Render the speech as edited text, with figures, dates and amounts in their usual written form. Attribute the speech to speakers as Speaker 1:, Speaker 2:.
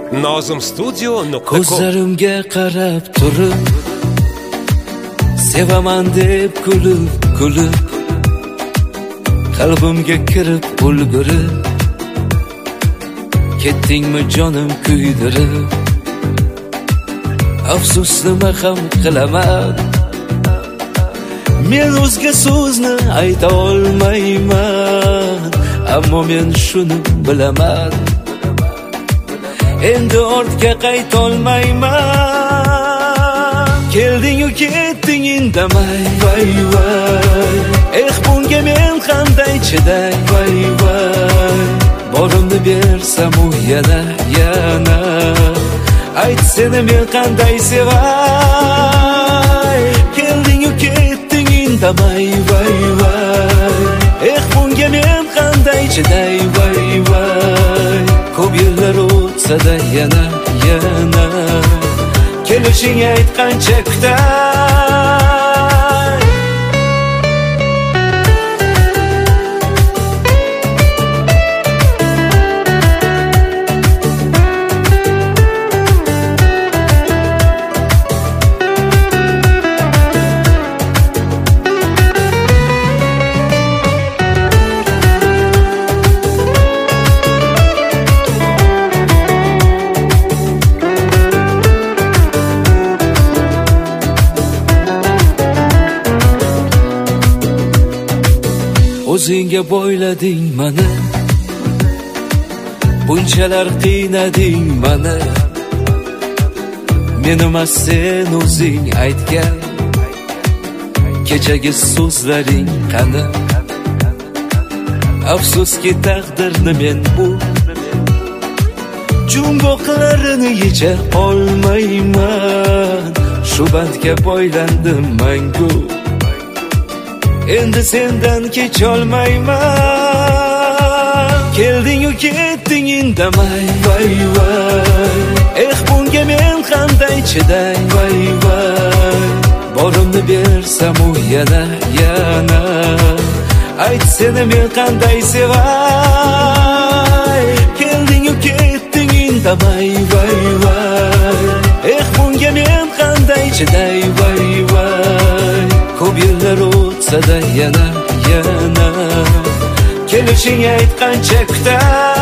Speaker 1: nozimstudio.com.
Speaker 2: Ko'zlarimga qarab turib, sevaman deb kulib, qalbimga kirib ulgurib, ketdingmi jonim kuydirib. Afsus nima ham qilaman, men o'zga so'zni ayta olmayman, ammo men shuni bilaman, endi ortga qaytolmayman. Kelding-u ketding indamay, voy voy, bunga men qanday chiday, voy voy. Borimni bersam u yana ayt seni men qanday sevay. Kelding-u ketding indamay, voy voy, bunga men qanday chiday, voy voy. Ko'p yillar o'tsa-da yana kelishing aytqancha kutay. O'zingga bo'ylading mani, bunchalar qiynading mani. Men emas sen o'zing aytgan kechagi so'zlaring qani. Afsuski taqdirni men bu jumboqlarini yecha olmayman. Shu bandga bo'ylandim mangu, endi sendan kecholmayman. Kelding-u ketding indamay, voy voy, bunga men qanday chiday, voy voy. Borimni bersam u yana ayt seni men qanday sevay. Kelding-u ketding indamay, voy voy, bunga men qanday chiday, voy voy. Ko'p yillar o'tsa-da yana kelishing aytqancha kutay.